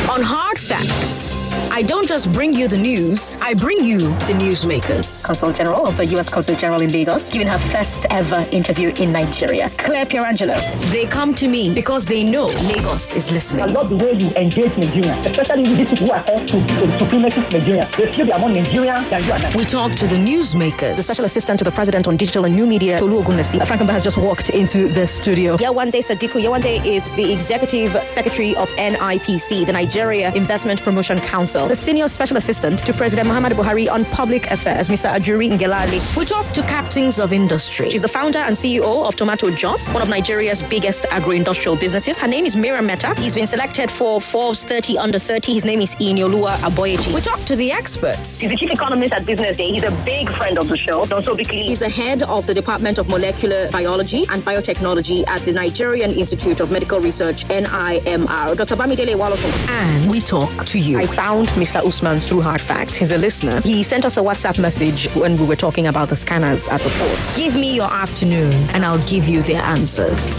On Hard Facts, I don't just bring you the news, I bring you the newsmakers. Consul General of the U.S. Consul General in Lagos, giving her first ever interview in Nigeria. Claire Pierangelo. They come to me because they know Lagos is listening. I love the way you engage Nigerians, especially with these people who are called to supremacist Nigerians. They feel they are more Nigerians than you are. We talk to the newsmakers. The Special Assistant to the President on Digital and New Media, Tolu Ogunlesi. Frank Mba has just walked into the studio. Yewande Sadiku. Yewande is the Executive Secretary of NIPC, the Nigeria Investment Promotion Council. The Senior Special Assistant to President Muhammadu Buhari on Public Affairs, Mr. Ajuri Ngelale. We talk to captains of industry. She's the founder and CEO of Tomato Jos, one of Nigeria's biggest agro-industrial businesses. Her name is Miriam Meta. He's been selected for Forbes 30 Under 30. His name is Inioluwa Aboyeji. We talk to the experts. He's the chief economist at Business Day. He's a big friend of the show. Also, he's the head of the Department of Molecular Biology and Biotechnology at the Nigerian Institute of Medical Research, NIMR. Dr. Bamidele Walofun. And we talk to you. I found Mr. Usman through Hard Facts. He's a listener. He sent us a WhatsApp message when we were talking about the scanners at the ports. Give me your afternoon and I'll give you the answers.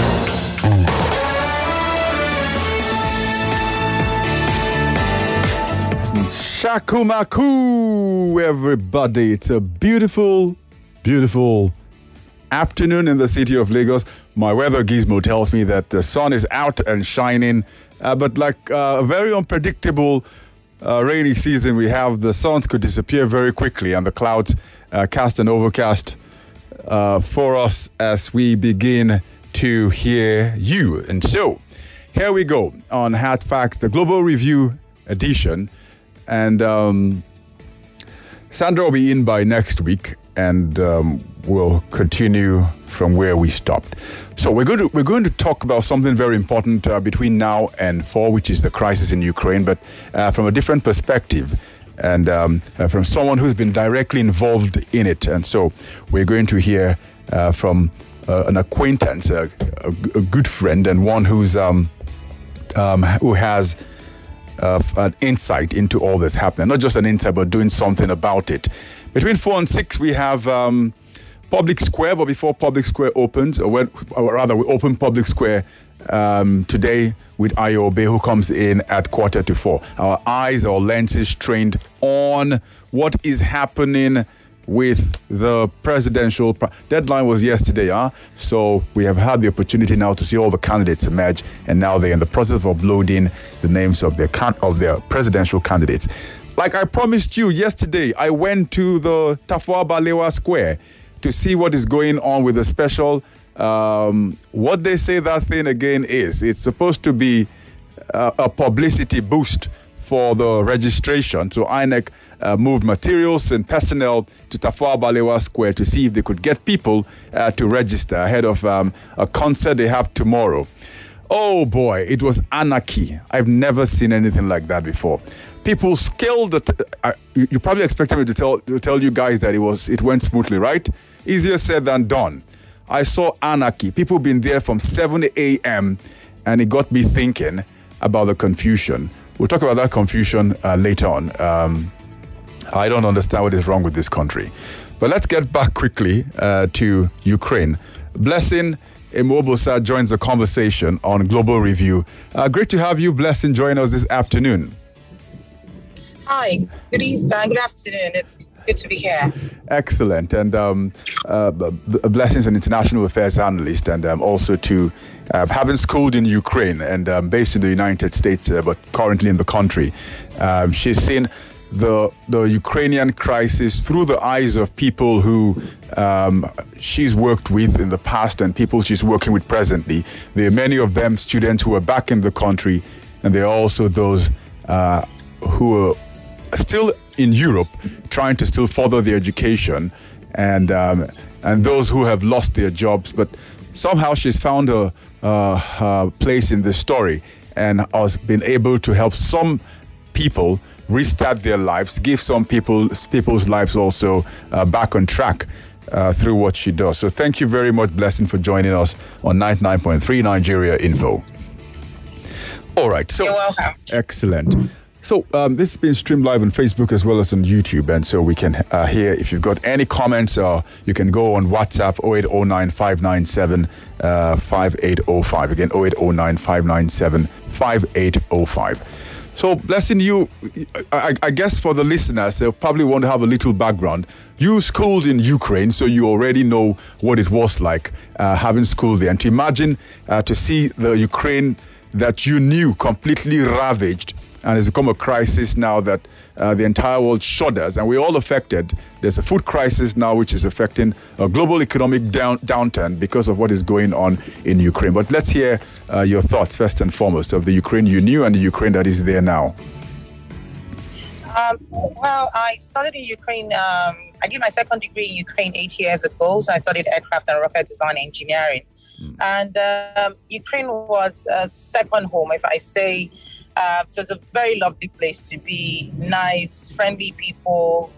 Shakumaku, everybody. It's a beautiful, beautiful afternoon in the city of Lagos. My weather gizmo tells me that the sun is out and shining, but like a very unpredictable rainy season we have, the suns could disappear very quickly and the clouds cast an overcast for us as we begin to hear you. And so, here we go on Hard Facts, the Global Review edition. And Sandra will be in by next week, and we'll continue from where we stopped. So we're going to talk about something very important between now and fall, which is the crisis in Ukraine, but from a different perspective, and from someone who's been directly involved in it. And so we're going to hear from an acquaintance, a good friend, and one who's who has an insight into all this happening. Not just an insight, but doing something about it. Between 4 and 6, we have Public Square, but before Public Square opens, or rather, we open Public Square today with Ayobe, who comes in at 3:45. Our eyes, our lenses trained on what is happening with the presidential deadline was yesterday, so we have had the opportunity now to see all the candidates emerge, and now they're in the process of uploading the names of their presidential candidates. Like I promised you yesterday, I went to the Tafawa Balewa Square to see what is going on with the special, what they say that thing again is. It's supposed to be a publicity boost for the registration. So INEC moved materials and personnel to Tafawa Balewa Square to see if they could get people to register ahead of a concert they have tomorrow. Oh boy, it was anarchy. I've never seen anything like that before. People scaled you probably expected me to tell you guys that it went smoothly, right? Easier said than done. I saw anarchy. People been there from 7 a.m. and it got me thinking about the confusion. We'll talk about that confusion later on. I don't understand what is wrong with this country. But let's get back quickly to Ukraine. Blessing Imobosa joins the conversation on Global Review. Great to have you, Blessing, join us this afternoon. Hi, good evening, good afternoon. It's good to be here. Excellent. And Blessing's an international affairs analyst, and also to having schooled in Ukraine and based in the United States, but currently in the country. She's seen the Ukrainian crisis through the eyes of people who she's worked with in the past and people she's working with presently. There are many of them students who are back in the country, and there are also those who are still in Europe trying to still further their education, and those who have lost their jobs. But somehow she's found a place in this story and has been able to help some people restart their lives, give some people's lives also back on track through what she does. So thank you very much, Blessing, for joining us on 99.3 Nigeria Info. All right. So, you're welcome. Excellent. So this has been streamed live on Facebook as well as on YouTube, and so we can hear if you've got any comments, you can go on WhatsApp 0809 597 5805. Again, 0809 597 5805. So, Blessing, I guess for the listeners, they'll probably want to have a little background. You schooled in Ukraine, so you already know what it was like having school there. And to imagine to see the Ukraine that you knew completely ravaged, and it's become a crisis now that the entire world shudders, and we're all affected. There's a food crisis now which is affecting a global economic downturn because of what is going on in Ukraine. But let's hear your thoughts first and foremost of the Ukraine you knew and the Ukraine that is there now. Well, I studied in Ukraine. I did my second degree in Ukraine 8 years ago. So I studied aircraft and rocket design engineering. And Ukraine was a second home, if I say. It was a very lovely place to be, nice, friendly people.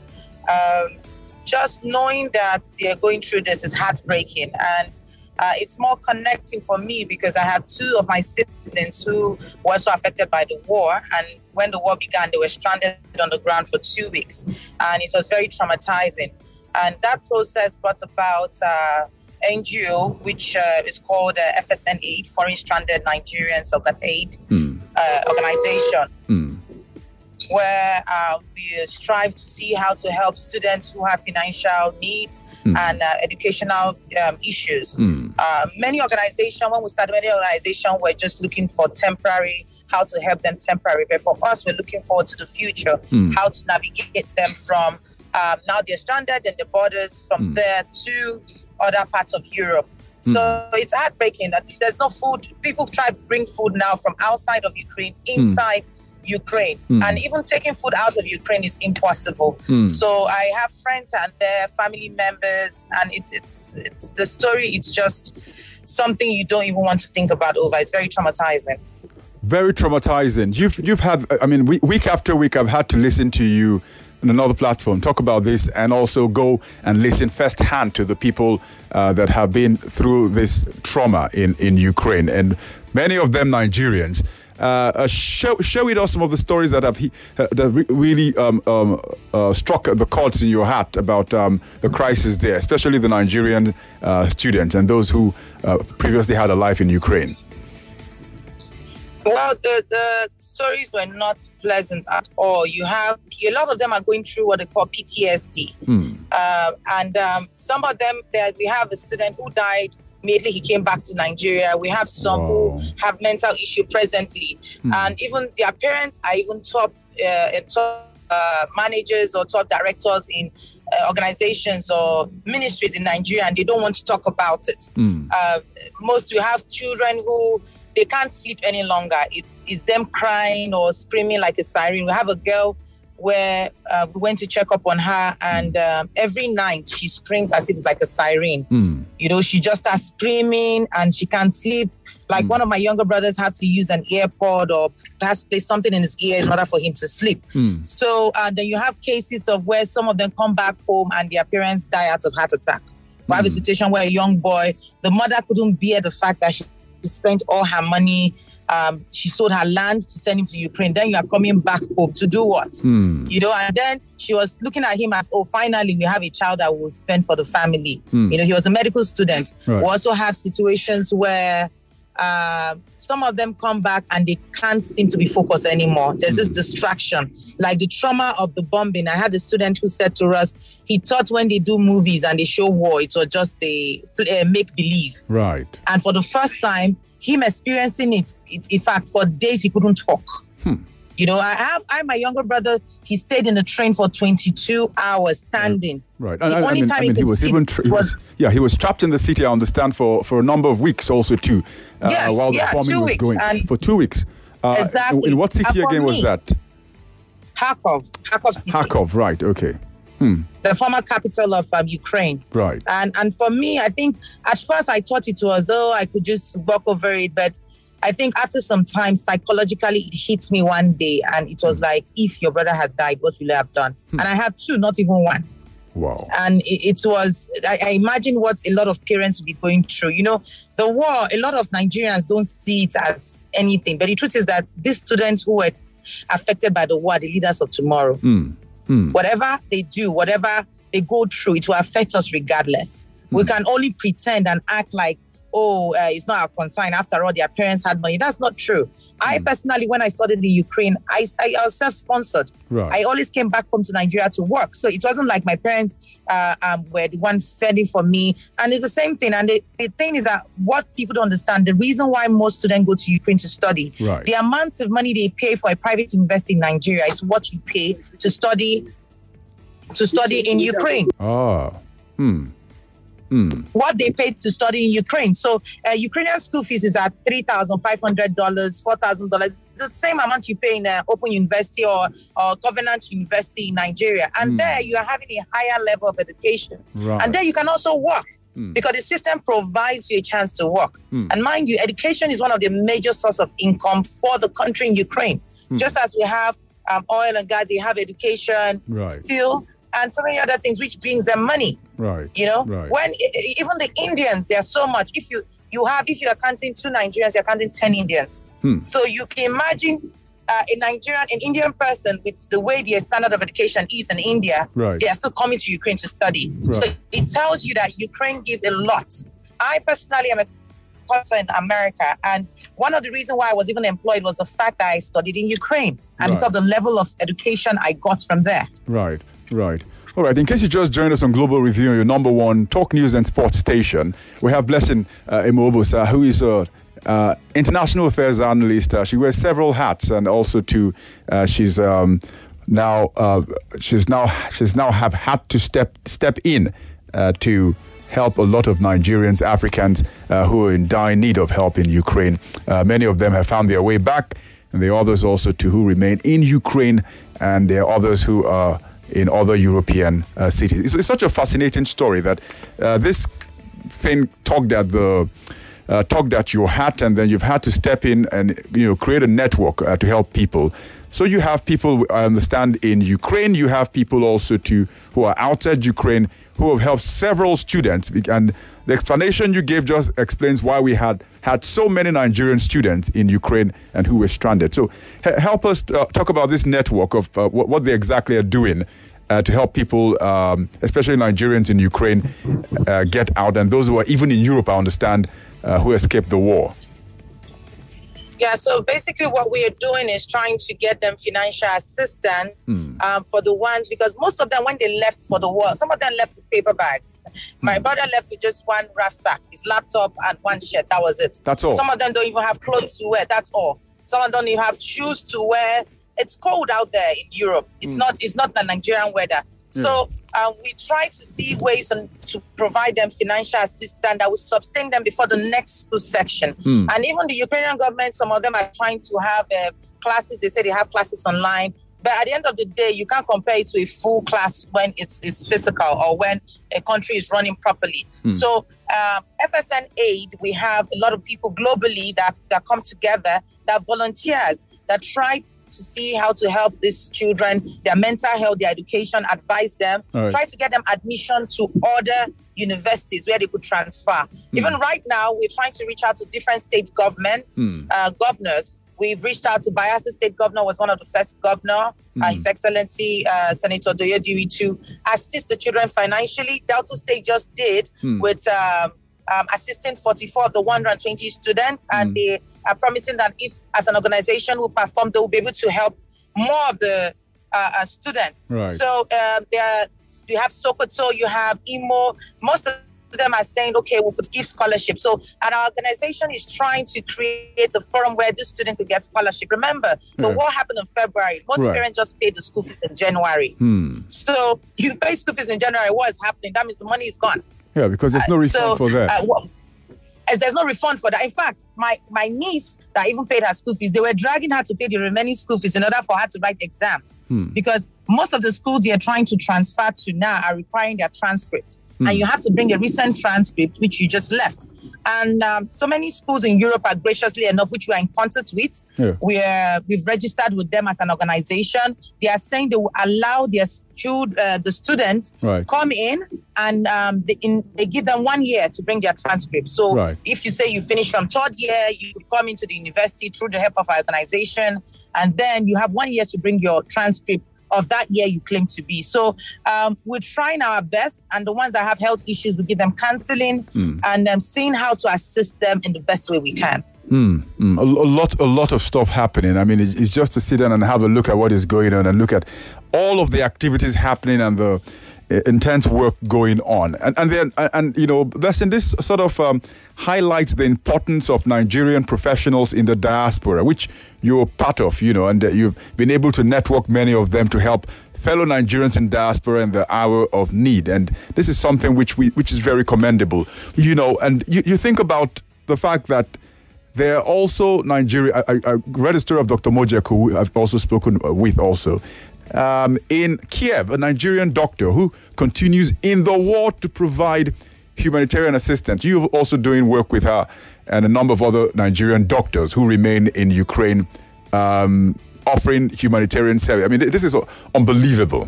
Just knowing that they're going through this is heartbreaking. And it's more connecting for me because I have two of my siblings who were also affected by the war. And when the war began, they were stranded on the ground for 2 weeks. And it was very traumatizing. And that process brought about NGO, which is called FSN Aid, Foreign Stranded Nigerians Organ Aid organization, where we strive to see how to help students who have financial needs and educational issues. Many organizations, when we started, many organizations were just looking for temporary, how to help them temporary. But for us, we're looking forward to the future, how to navigate them from now they're stranded in the borders, from there to other parts of Europe. So it's heartbreaking that there's no food. People try to bring food now from outside of Ukraine, inside Ukraine. And even taking food out of Ukraine is impossible. So I have friends and their family members, and it's the story. It's just something you don't even want to think about over. It's very traumatizing. Very traumatizing. You've had, I mean, week after week, I've had to listen to you on another platform talk about this, and also go and listen firsthand to the people that have been through this trauma in Ukraine, and many of them Nigerians. Share with us some of the stories that really struck the chords in your heart about the crisis there, especially the Nigerian students and those who previously had a life in Ukraine. Well, the stories were not pleasant at all. You have a lot of them are going through what they call PTSD, and some of them. We have a student who died immediately he came back to Nigeria. We have some who have mental issue presently, and even their parents are even top managers or top directors in organizations or ministries in Nigeria, and they don't want to talk about it. Most, you have children who they can't sleep any longer. It's them crying or screaming like a siren. We have a girl where we went to check up on her, and every night she screams as if it's like a siren. You know, she just starts screaming and she can't sleep. Like one of my younger brothers has to use an AirPod or has to place something in his ear in order for him to sleep. So then you have cases of where some of them come back home and their parents die out of heart attack. We have a situation where a young boy, the mother couldn't bear the fact that she spent all her money. She sold her land to send him to Ukraine. Then you are coming back home to do what? You know, and then she was looking at him as, oh, finally we have a child that will fend for the family. You know, he was a medical student. We also have situations where some of them come back and they can't seem to be focused anymore. There's this distraction, like the trauma of the bombing. I had a student who said to us, he thought when they do movies and they show war, it was just a make-believe. Right. And for the first time, him experiencing it, in fact, for days he couldn't talk. You know, my younger brother, he stayed in the train for 22 hours standing. Right. And the only time he was trapped in the city, I understand, for a number of weeks also too. While the bombing was going. For 2 weeks. Exactly. In what city again was that? Kharkov city. Kharkov, right, okay. The former capital of Ukraine. Right. And for me, I think at first I thought it was, I could just walk over it. But I think after some time, psychologically, it hit me one day. And it was like, if your brother had died, what will I have done? And I have two, not even one. Wow. And it was, I imagine what a lot of parents will be going through. You know, the war, a lot of Nigerians don't see it as anything. But the truth is that these students who were affected by the war are the leaders of tomorrow. Whatever they do, whatever they go through, it will affect us regardless. We can only pretend and act like, it's not our concern. After all, their parents had money. That's not true. I personally, when I studied in Ukraine, I was self-sponsored. Right. I always came back home to Nigeria to work. So it wasn't like my parents were the ones fending for me. And it's the same thing. And the thing is that what people don't understand, the reason why most students go to Ukraine to study, right, the amount of money they pay for a private university in Nigeria is what you pay to study in Ukraine. What they paid to study in Ukraine. So Ukrainian school fees is at $3,500, $4,000. The same amount you pay in Open University or Covenant University in Nigeria. And there you are having a higher level of education. Right. And there you can also work because the system provides you a chance to work. And mind you, education is one of the major sources of income for the country in Ukraine. Just as we have oil and gas, they have education, steel, and so many other things which brings them money. Right. You know, right. When even the Indians, there's so much. If you are counting 2 Nigerians, you're counting 10 Indians. So you can imagine an Indian person with the way their standard of education is in India, they are still coming to Ukraine to study. So it tells you that Ukraine gives a lot. I personally am a professor in America, and one of the reasons why I was even employed was the fact that I studied in Ukraine and because of the level of education I got from there. Right. Right. All right. In case you just joined us on Global Review, your number one talk news and sports station, we have Blessing Imobusa, who is a international affairs analyst. She wears several hats, and also she's now have had to step in to help a lot of Nigerians, Africans who are in dire need of help in Ukraine. Many of them have found their way back, and there are others also who remain in Ukraine, and there are others who are in other European cities. It's such a fascinating story that this thing tugged at your hat, and then you've had to step in and create a network to help people. So you have people, I understand, in Ukraine. You have people also who are outside Ukraine who have helped several students. And the explanation you gave just explains why we had so many Nigerian students in Ukraine and who were stranded. So help us talk about this network of what they exactly are doing to help people, especially Nigerians in Ukraine, get out, and those who are even in Europe, I understand, who escaped the war. Yeah, so basically what we are doing is trying to get them financial assistance for the ones, because most of them, when they left for the war, some of them left with paper bags. My brother left with just one rucksack, his laptop and one shirt. That was it. That's all. Some of them don't even have clothes to wear. That's all. Some of them don't even have shoes to wear. It's cold out there in Europe. It's not the Nigerian weather. So we try to see ways to provide them financial assistance that will sustain them before the next school section. And even the Ukrainian government, some of them are trying to have classes. They say they have classes online. But at the end of the day, you can't compare it to a full class when it's physical or when a country is running properly. So FSN Aid, we have a lot of people globally that come together, that volunteers, that try to see how to help these children, their mental health, their education, advise them, try to get them admission to other universities where they could transfer. Even right now, we're trying to reach out to different state governments, governors. We've reached out to Bayelsa State Governor, was one of the first governor, His Excellency Senator Doyodiri, to assist the children financially. Delta State just did with assisting 44 of the 120 students, and they are promising that if, as an organization, we perform, they will be able to help more of the students. Right. So you have Sokoto, you have Imo. Most of them are saying, okay, we could give scholarship. So our organization is trying to create a forum where the student could get scholarship. Remember, the war happened in February. Most parents just paid the school fees in January. So you pay school fees in January, what is happening? That means the money is gone. Yeah, because there's no refund for that. There's no refund for that. In fact, my niece that even paid her school fees, they were dragging her to pay the remaining school fees in order for her to write exams. Because most of the schools they're trying to transfer to now are requiring their transcript. And you have to bring a recent transcript, which you just left. And so many schools in Europe are graciously enough, which we are in contact with. We've registered with them as an organization. They are saying they will allow their the students come in, and they give them 1 year to bring their transcript. So if you say you finish from 3rd year, you could come into the university through the help of our organization, and then you have 1 year to bring your transcript of that year you claim to be. So we're trying our best, and the ones that have health issues, we give them counseling and seeing how to assist them in the best way we can. A lot of stuff happening. I mean, it's just to sit down and have a look at what is going on and look at all of the activities happening and the intense work going on. And you know, Blessing, this sort of highlights the importance of Nigerian professionals in the diaspora, which you're part of, you know, and you've been able to network many of them to help fellow Nigerians in diaspora in the hour of need. And this is something which is very commendable, you know. And you think about the fact that there are also Nigeria. I read a story of Dr. Mojek, who I've also spoken with also, in Kiev, a Nigerian doctor who continues in the war to provide humanitarian assistance. You're also doing work with her and a number of other Nigerian doctors who remain in Ukraine, offering humanitarian service. I mean, this is unbelievable.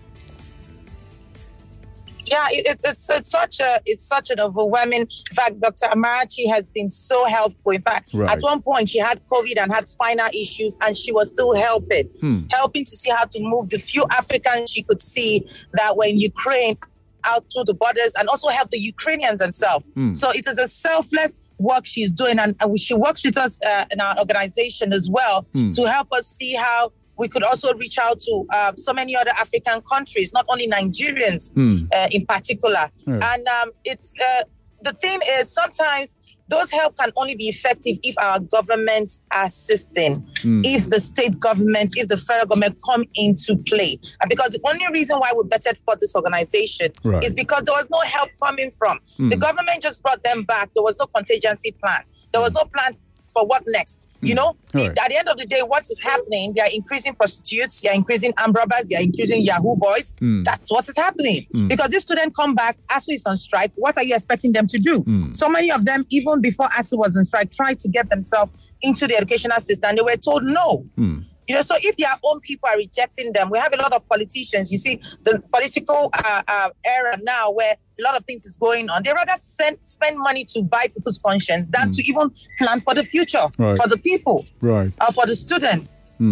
Yeah, it's such an overwhelming. In fact, Dr. Amarachi has been so helpful. In fact, At one point she had COVID and had spinal issues, and she was still helping to see how to move the few Africans she could see that were in Ukraine out to the borders, and also help the Ukrainians themselves. So it is a selfless work she's doing, and she works with us in our organization as well to help us see how we could also reach out to so many other African countries, not only Nigerians in particular. And it's the thing is, sometimes those help can only be effective if our governments are assisting, if the state government, if the federal government come into play. And because the only reason why we bettered for this organization is because there was no help coming from. The government just brought them back. There was no contingency plan. There was no plan for what next. You know, at the end of the day, what is happening? They are increasing prostitutes, they are increasing armed robbers, they are increasing Yahoo boys. That's what is happening. Because if students come back, ASU is on strike, what are you expecting them to do? So many of them, even before ASU was on strike, tried to get themselves into the educational system. They were told no. You know, so if their own people are rejecting them, we have a lot of politicians. You see, the political era now where a lot of things is going on. They rather spend money to buy people's conscience than to even plan for the future, for the people, for the students.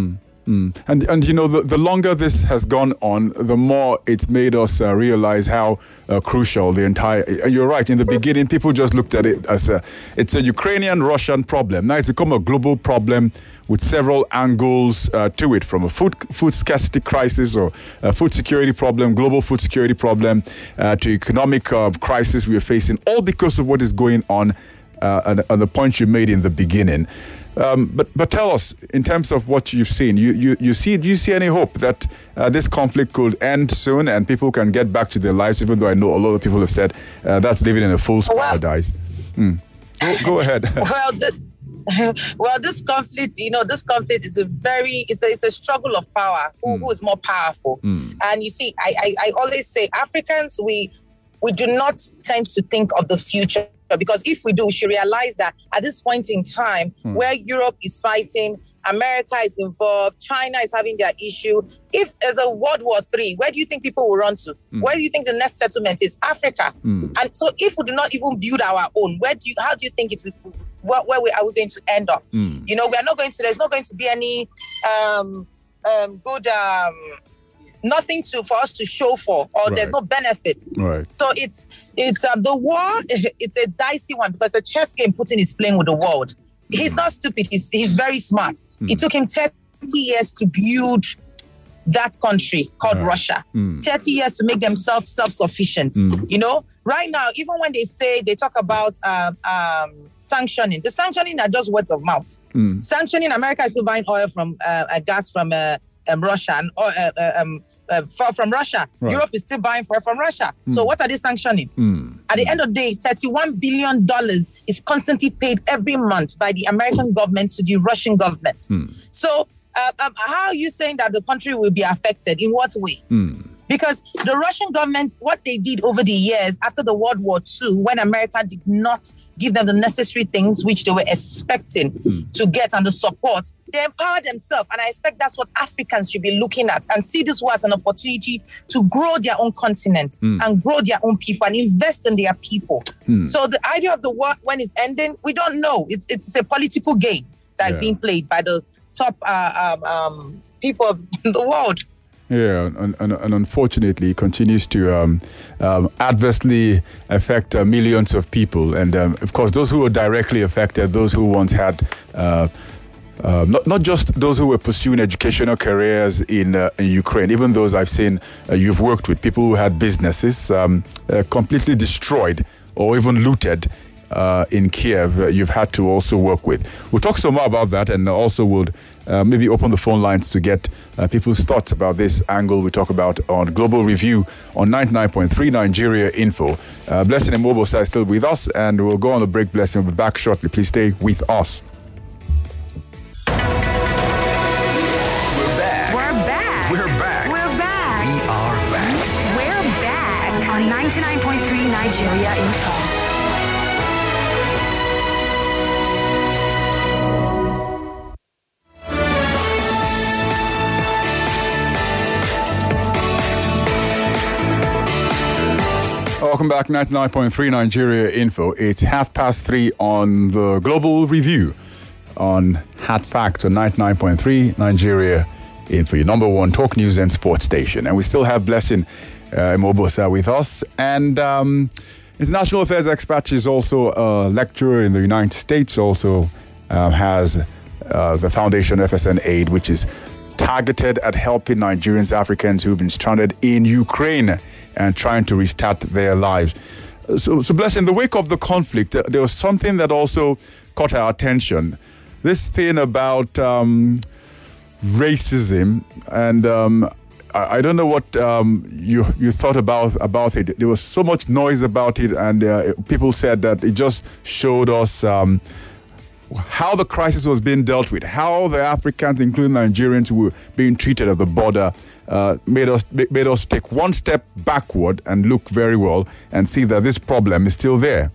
And you know, the longer this has gone on, the more it's made us realize how crucial the entire. You're right. In the beginning, people just looked at it as it's a Ukrainian-Russian problem. Now it's become a global problem with several angles to it, from a food scarcity crisis or a food security problem, global food security problem, to economic crisis we are facing, all because of what is going on and the point you made in the beginning. But tell us, in terms of what you've seen, do you see any hope that this conflict could end soon and people can get back to their lives, even though I know a lot of people have said that's living in a fool's paradise? Go ahead. Well, this conflict, you know, is it's a struggle of power. Who is more powerful? And you see, I always say Africans, we do not tend to think of the future, because if we do, we should realize that at this point in time, where Europe is fighting, America is involved, China is having their issue. If there's a World War III, where do you think people will run to? Where do you think the next settlement is? Africa. And so if we do not even build our own, how do you think it will, where are we going to end up? You know, there's not going to be any good nothing for us to show for, or there's no benefit. So it's the war. It's a dicey one, because the chess game Putin is playing with the world. He's not stupid. He's very smart. It took him 30 years to build that country called Russia. 30 years to make themselves self-sufficient. You know, right now, even when they talk about sanctioning, the sanctioning are just words of mouth. Sanctioning, America is still buying oil from gas from Russia and from Russia. Europe is still buying oil from Russia. So what are they sanctioning? At the end of the day, $31 billion is constantly paid every month by the American government to the Russian government. So how are you saying that the country will be affected? In what way? Because the Russian government, what they did over the years after the World War II, when America did not give them the necessary things which they were expecting to get and the support, they empowered themselves. And I expect that's what Africans should be looking at and see this war as an opportunity to grow their own continent and grow their own people and invest in their people. So the idea of the war, when it's ending, we don't know. It's a political game that is being played by the top people of the world. Yeah, and unfortunately, it continues to adversely affect millions of people. And of course, those who are directly affected, those who once had, not just those who were pursuing educational careers in Ukraine, even those I've seen you've worked with, people who had businesses completely destroyed or even looted. In Kiev, you've had to also work with. We'll talk some more about that, and also we'll maybe open the phone lines to get people's thoughts about this angle we talk about on Global Review on 99.3 Nigeria Info. Blessing Imobosa is still with us, and we'll go on the break. Blessing will be back shortly. Please stay with us. We're back. We're back. We're back. We're back. We are back. We're back on 99.3 Nigeria Info. Welcome back, 99.3 Nigeria Info. It's 3:30 on the Global Review on Hat Fact on 99.3 Nigeria Info, your number one talk news and sports station. And we still have Blessing Imobosa with us. And international affairs expert is also a lecturer in the United States, also has the foundation FSN Aid, which is targeted at helping Nigerians, Africans who've been stranded in Ukraine and trying to restart their lives. So Bless, in the wake of the conflict, there was something that also caught our attention. This thing about racism, and I don't know what you thought about it. There was so much noise about it, and people said that it just showed us how the crisis was being dealt with, how the Africans, including Nigerians, were being treated at the border. Made us take one step backward and look very well and see that this problem is still there.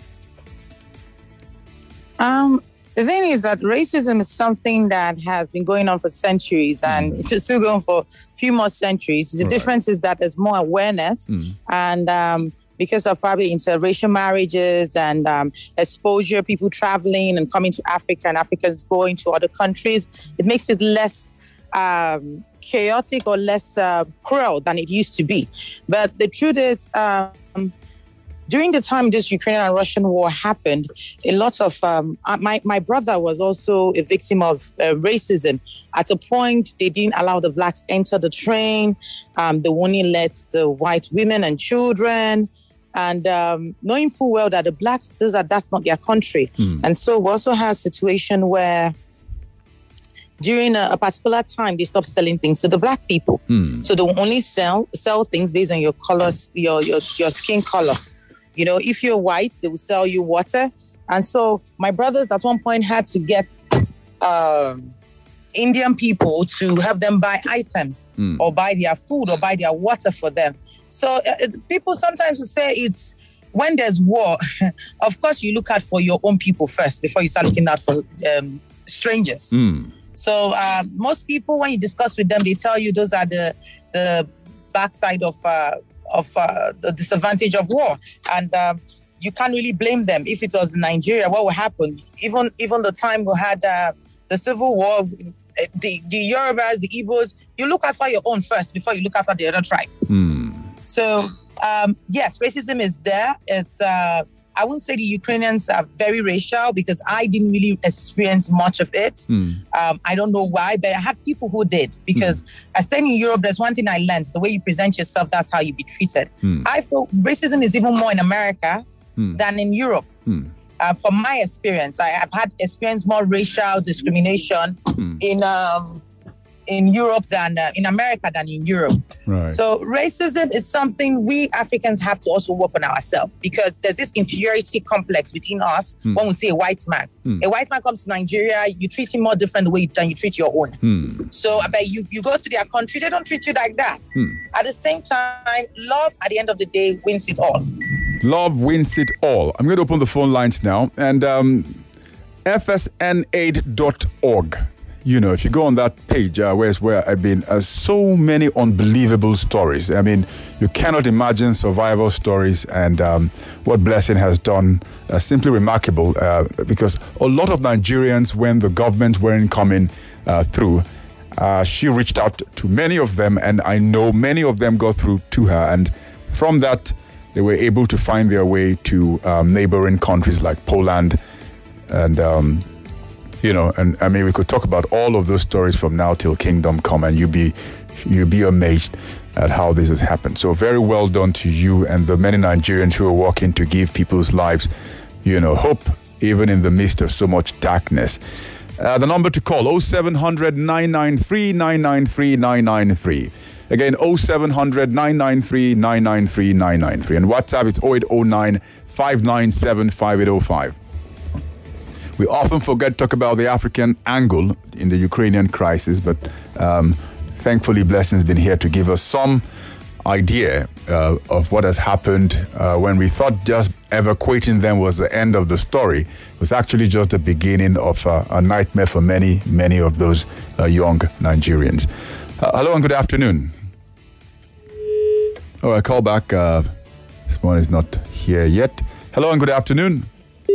The thing is that racism is something that has been going on for centuries, and it's still going for a few more centuries. The difference is that there's more awareness, and because of probably interracial marriages and exposure, people traveling and coming to Africa and Africans going to other countries, it makes it less chaotic or less cruel than it used to be. But the truth is, during the time this Ukrainian and Russian war happened, a lot of my brother was also a victim of racism. At a point, they didn't allow the blacks enter the train. They only let the white women and children. And knowing full well that the blacks, that's not their country. And so we also have a situation where during a particular time, they stopped selling things to the black people. So they will only sell things based on your colors, your skin color. You know, if you're white, they will sell you water. And so my brothers at one point had to get Indian people to help them buy items or buy their food or buy their water for them. So people sometimes will say it's when there's war, of course you look out for your own people first before you start looking out for strangers. So most people, when you discuss with them, they tell you those are the backside of the disadvantage of war, and you can't really blame them. If it was in Nigeria, what would happen? Even the time we had the civil war, the Yorubas, the Igbos, you look after your own first before you look after the other tribe. So yes, racism is there. It's I wouldn't say the Ukrainians are very racial because I didn't really experience much of it. I don't know why, but I had people who did, because I stayed in Europe. There's one thing I learned: the way you present yourself, that's how you be treated. I feel racism is even more in America than in Europe. From my experience, I have had experienced more racial discrimination in Europe than in America than in Europe. Right. So racism is something we Africans have to also work on ourselves, because there's this inferiority complex within us when we see a white man. A white man comes to Nigeria, you treat him more different the way than you treat your own. So I bet you go to their country, they don't treat you like that. At the same time, love at the end of the day wins it all. Love wins it all. I'm going to open the phone lines now, and fsnaid.org. You know, if you go on that page, where I've been, so many unbelievable stories. I mean, you cannot imagine survival stories, and what Blessing has done, simply remarkable, because a lot of Nigerians, when the government weren't coming through, She reached out to many of them, and I know many of them got through to her. And from that, they were able to find their way to neighboring countries like Poland. And, and I mean, we could talk about all of those stories from now till kingdom come, and you'll be amazed at how this has happened. So very well done to you and the many Nigerians who are working to give people's lives, hope, even in the midst of so much darkness. The number to call, 0700 993 993 993. Again, 0700 993 993 993. And WhatsApp, it's 0809 597 5805. We often forget to talk about the African angle in the Ukrainian crisis, but thankfully, Blessing's been here to give us some idea of what has happened when we thought just evacuating them was the end of the story. It was actually just the beginning of a nightmare for many, many of those young Nigerians. Hello and good afternoon. All right, call back. This one is not here yet. Hello and good afternoon.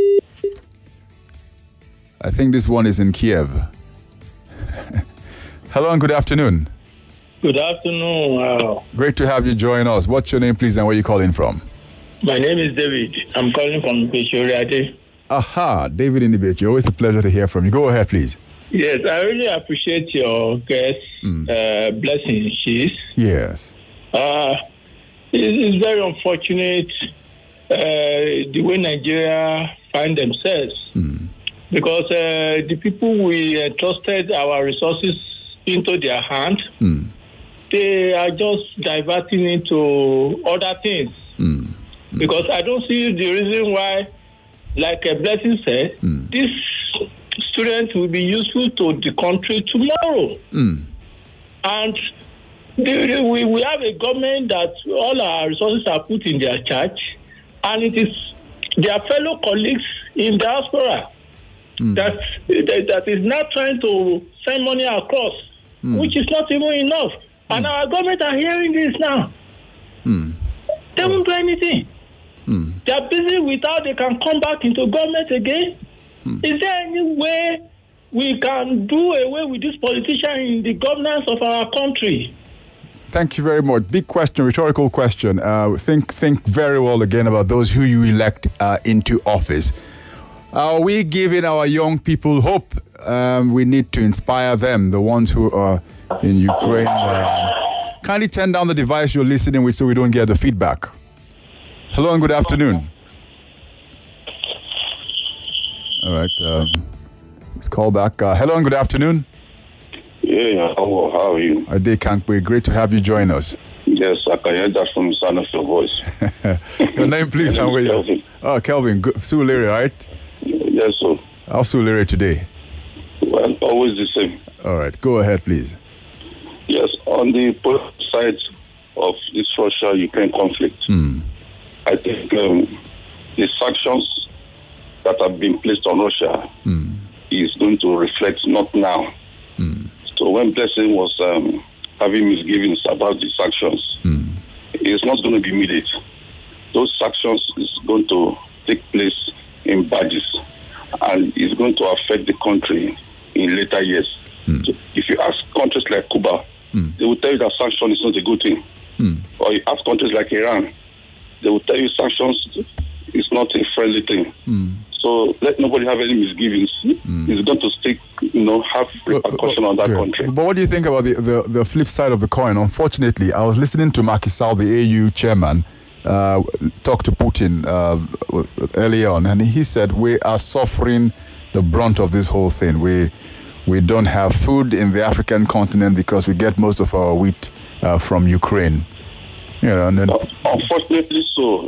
I think this one is in Kiev. Hello and good afternoon. Good afternoon. Great to have you join us. What's your name, please, and where are you calling from? My name is David. I'm calling from Bishoriade. Aha, David in the Beach. Always a pleasure to hear from you. Go ahead, please. Yes, I really appreciate your guest, Blessing Shees. Yes. It's very unfortunate the way Nigeria find themselves. Because the people we entrusted our resources into their hand, they are just diverting into other things. Because I don't see the reason why, like a Blessing said, this student will be useful to the country tomorrow. And we have a government that all our resources are put in their charge, and it is their fellow colleagues in diaspora that is now trying to send money across, which is not even enough. And our government are hearing this now. They won't do anything. They are busy with how they can come back into government again. Is there any way we can do away with this politician in the governance of our country? Thank you very much. Big question, rhetorical question. Think very well again about those who you elect into office. Are we giving our young people hope? We need to inspire them, the ones who are in Ukraine. Kindly turn down the device you're listening with so we don't get the feedback. Hello and good afternoon. All right. Let's call back. Hello and good afternoon. Yeah, how are you? Ade Kankwe, great to have you join us. Yes, I can hear that from the sound of your voice. Your name, please, and where you are. Oh, Kelvin, Sulere, right? Yes, sir. How's Sulere today? Well, always the same. All right, go ahead, please. Yes, on the political side of this Russia-Ukraine conflict, I think the sanctions that have been placed on Russia is going to reflect not now. So when Blessing was having misgivings about the sanctions, it's not going to be immediate. Those sanctions is going to take place in batches, and it's going to affect the country in later years. So if you ask countries like Cuba, they will tell you that sanction is not a good thing. Or you ask countries like Iran, they will tell you sanctions is not a friendly thing. So let nobody have any misgivings. It's going to stick, have repercussion on that country. But what do you think about the flip side of the coin? Unfortunately, I was listening to Macky Sall, the AU chairman, talk to Putin earlier on, and he said we are suffering the brunt of this whole thing. We don't have food in the African continent because we get most of our wheat from Ukraine. And then, unfortunately, so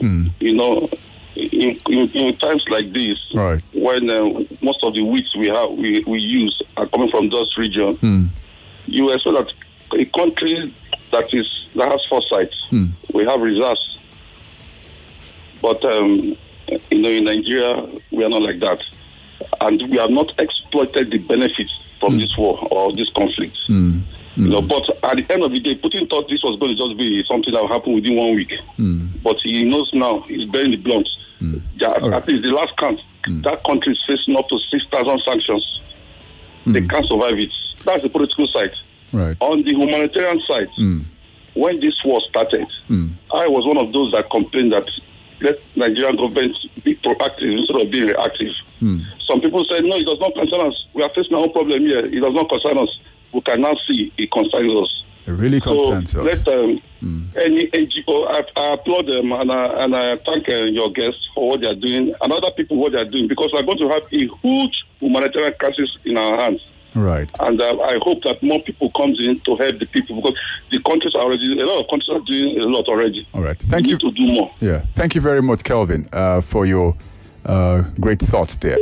in times like this, right, when most of the wheat we use are coming from those regions, you expect that a country that has foresight, we have reserves. But in Nigeria, we are not like that, and we have not exploited the benefits from this war or this conflict. But at the end of the day, Putin thought this was going to just be something that will happen within 1 week. But he knows now, he's bearing the blunt. At least the last count, that country is facing up to 6,000 sanctions. They can't survive it. That's the political side. Right. On the humanitarian side, when this war started, I was one of those that complained that let Nigerian government be proactive instead of being reactive. Some people said, no, it does not concern us. We are facing our own problem here. It does not concern us. We can now see it concerns us. It really concerns us. Let any NGO, I applaud them and I thank your guests for what they are doing and other people what they are doing, because we are going to have a huge humanitarian crisis in our hands. Right. And I hope that more people comes in to help the people, because the countries are already, a lot of countries are doing a lot already. All right. Thank you. We need to do more. Yeah. Thank you very much, Kelvin, for your great thoughts there.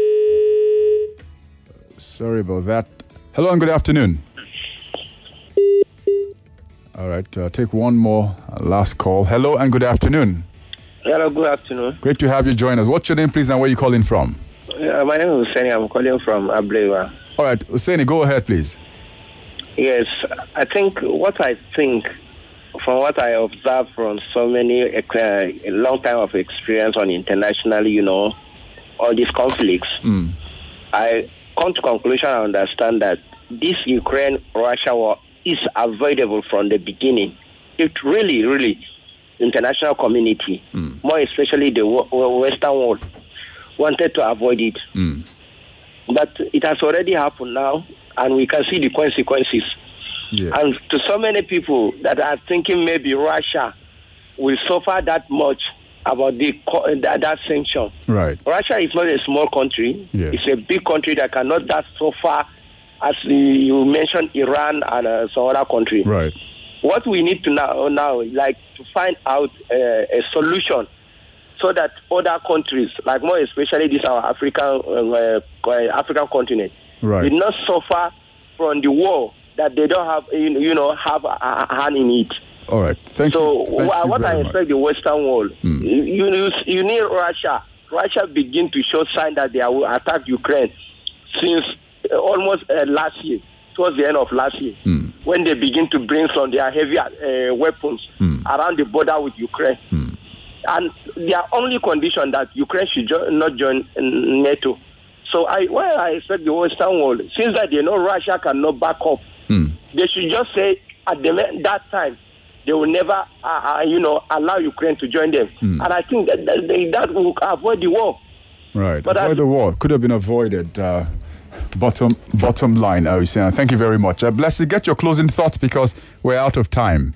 Sorry about that. Hello and good afternoon. All right. Take one more last call. Hello and good afternoon. Hello, good afternoon. Great to have you join us. What's your name, please, and where are you calling from? My name is Hussein. I'm calling from Ablewa. All right. Hussein, go ahead, please. Yes, I think from what I observed from so many, a long time of experience on international, all these conflicts, I come to conclusion and understand that this Ukraine-Russia war is avoidable from the beginning. It really, international community, more especially the Western world, wanted to avoid it. But it has already happened now, and we can see the consequences. Yeah. And to so many people that are thinking maybe Russia will suffer that much about that sanction. Right. Russia is not a small country. Yeah. It's a big country that cannot that suffer, as you mentioned, Iran and some other country. Right. What we need to now like to find out a solution so that other countries, like more especially this our African continent, right, will not suffer from the war that they don't have, have a hand in it. All right. Thank you. So what I expect the Western world, you need Russia. Russia begin to show sign that they will attack Ukraine since almost last year, towards the end of last year, when they begin to bring some their heavy weapons around the border with Ukraine. And their only condition that Ukraine should not join NATO. So I expect the Western world, since that they know Russia cannot back up, they should just say at that time they will never, allow Ukraine to join them. And I think that will avoid the war. Right. But avoid the war. Could have been avoided. Bottom line, I was saying. Thank you very much. Blessed, get your closing thoughts because we're out of time.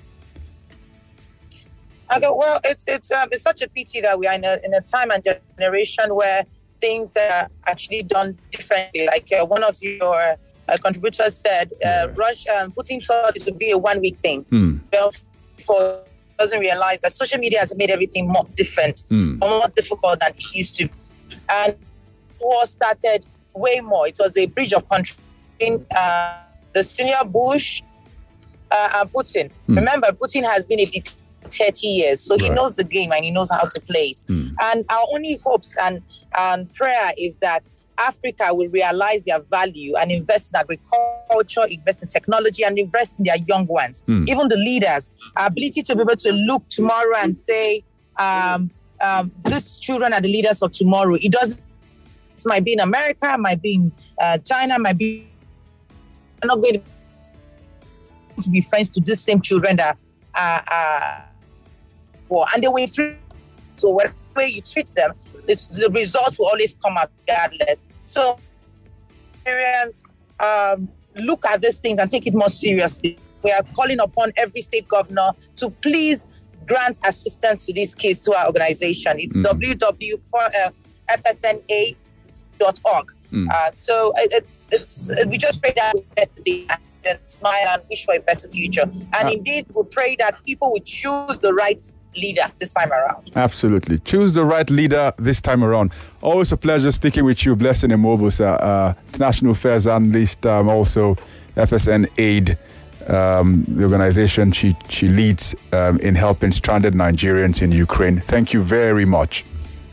Okay, well, it's such a pity that we are in a time and generation where things are actually done differently. Like one of your contributors said, Russia, Putin thought it would be a 1 week thing. Before doesn't realize that social media has made everything more different, more difficult than it used to be. And war started way more. It was a bridge of country in the senior Bush and Putin. Remember, Putin has been a dictator 30 years, so he knows the game and he knows how to play it. And our only hopes and prayer is that Africa will realize their value and invest in agriculture, invest in technology, and invest in their young ones. Even the leaders, our ability to be able to look tomorrow and say, these children are the leaders of tomorrow. It might be in America, might be in China, might be not going to be friends to these same children that and they will treat. So whatever way you treat them, the result will always come out regardless. So parents, look at these things and take it more seriously. We are calling upon every state governor to please grant assistance to this case to our organization. It's www.fsna.org. So we just pray that we get the and smile and wish for a better future. And indeed, we pray that people will choose the right leader this time around. Absolutely. Choose the right leader this time around. Always a pleasure speaking with you, Blessing Imobusa, International Affairs Analyst, also FSN Aid, the organization she leads in helping stranded Nigerians in Ukraine. Thank you very much.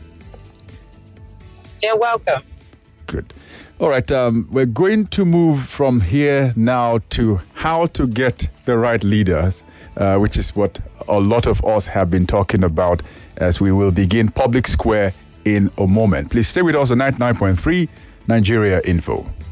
You're welcome. Good. All right, we're going to move from here now to how to get the right leaders, which is what a lot of us have been talking about as we will begin Public Square in a moment. Please stay with us on 99.3 Nigeria Info.